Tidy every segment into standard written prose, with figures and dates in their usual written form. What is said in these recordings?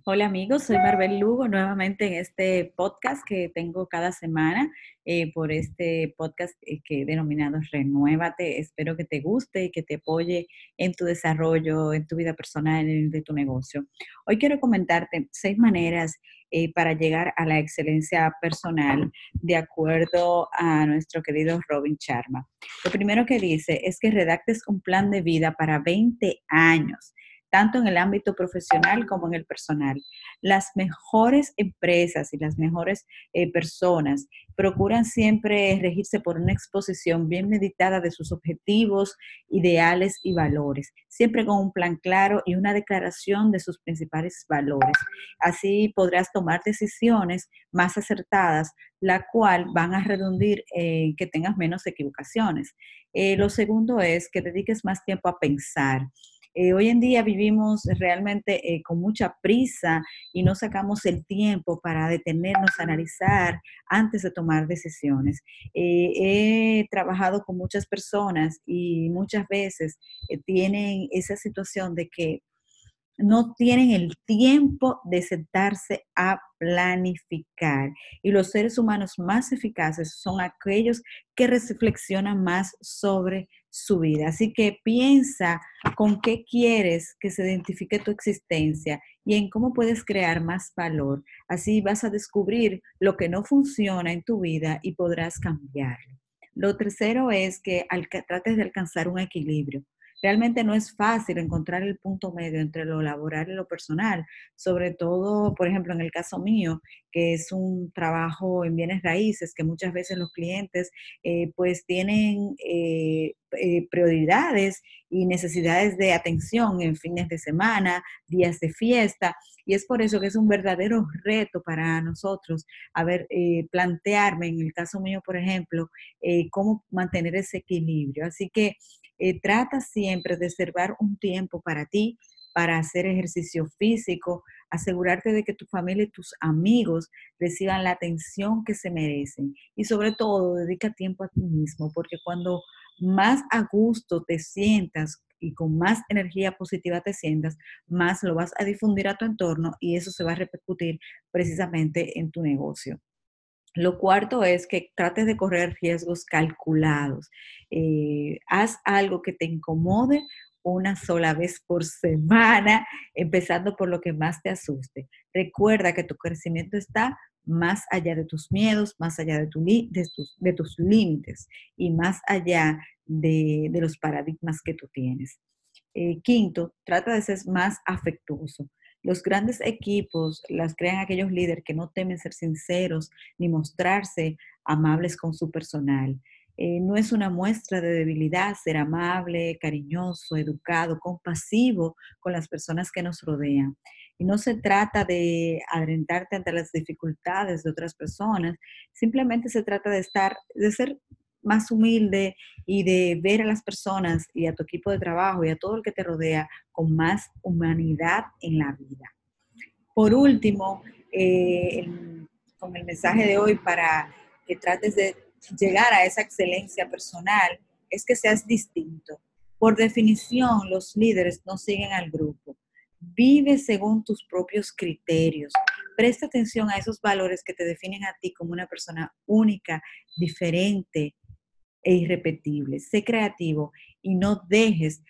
Hola amigos, soy Maribel Lugo nuevamente en este podcast que tengo cada semana por este podcast que he denominado Renuévate. Espero que te guste y que te apoye en tu desarrollo, en tu vida personal, en el de tu negocio. Hoy quiero comentarte 6 maneras para llegar a la excelencia personal de acuerdo a nuestro querido Robin Sharma. Lo primero que dice es que redactes un plan de vida para 20 años tanto en el ámbito profesional como en el personal. Las mejores empresas y las mejores personas procuran siempre regirse por una exposición bien meditada de sus objetivos, ideales y valores, siempre con un plan claro y una declaración de sus principales valores. Así podrás tomar decisiones más acertadas, la cual van a redundir en que tengas menos equivocaciones. Lo segundo es que dediques más tiempo a pensar. Hoy en día vivimos realmente con mucha prisa y no sacamos el tiempo para detenernos a analizar antes de tomar decisiones. He trabajado con muchas personas y muchas veces tienen esa situación de que no tienen el tiempo de sentarse a planificar. Y los seres humanos más eficaces son aquellos que reflexionan más sobre su vida. Así que piensa con qué quieres que se identifique tu existencia y en cómo puedes crear más valor. Así vas a descubrir lo que no funciona en tu vida y podrás cambiarlo. Lo tercero es que trates de alcanzar un equilibrio. Realmente no es fácil encontrar el punto medio entre lo laboral y lo personal, sobre todo, por ejemplo, en el caso mío, que es un trabajo en bienes raíces, que muchas veces los clientes pues tienen prioridades y necesidades de atención en fines de semana, días de fiesta, y es por eso que es un verdadero reto para nosotros, a ver, plantearme, en el caso mío, por ejemplo, cómo mantener ese equilibrio. Así que trata siempre de reservar un tiempo para ti, para hacer ejercicio físico, asegurarte de que tu familia y tus amigos reciban la atención que se merecen y sobre todo dedica tiempo a ti mismo, porque cuando más a gusto te sientas y con más energía positiva te sientas, más lo vas a difundir a tu entorno y eso se va a repercutir precisamente en tu negocio. Lo cuarto es que trates de correr riesgos calculados. Haz algo que te incomode una sola vez por semana, empezando por lo que más te asuste. Recuerda que tu crecimiento está más allá de tus miedos, más allá de tus límites y más allá de los paradigmas que tú tienes. Quinto, trata de ser más afectuoso. Los grandes equipos las crean aquellos líderes que no temen ser sinceros ni mostrarse amables con su personal. No es una muestra de debilidad ser amable, cariñoso, educado, compasivo con las personas que nos rodean. Y no se trata de adrentarte ante las dificultades de otras personas, simplemente se trata de ser más humilde y de ver a las personas y a tu equipo de trabajo y a todo el que te rodea con más humanidad en la vida. Por último, con el mensaje de hoy para que trates de llegar a esa excelencia personal, es que seas distinto. Por definición, los líderes no siguen al grupo. Vive según tus propios criterios. Presta atención a esos valores que te definen a ti como una persona única, diferente, e irrepetible. Sé creativo y no dejes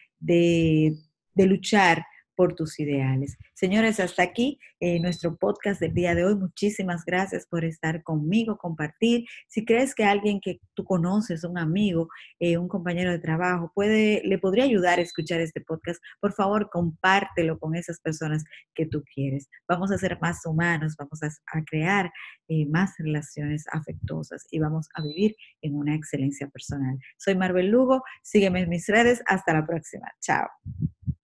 de luchar por tus ideales. Señores, hasta aquí nuestro podcast del día de hoy. Muchísimas gracias por estar conmigo, compartir. Si crees que alguien que tú conoces, un amigo, un compañero de trabajo, le podría ayudar a escuchar este podcast, por favor, compártelo con esas personas que tú quieres. Vamos a ser más humanos, vamos a crear más relaciones afectuosas y vamos a vivir en una excelencia personal. Soy Maribel Lugo, sígueme en mis redes, hasta la próxima, chao.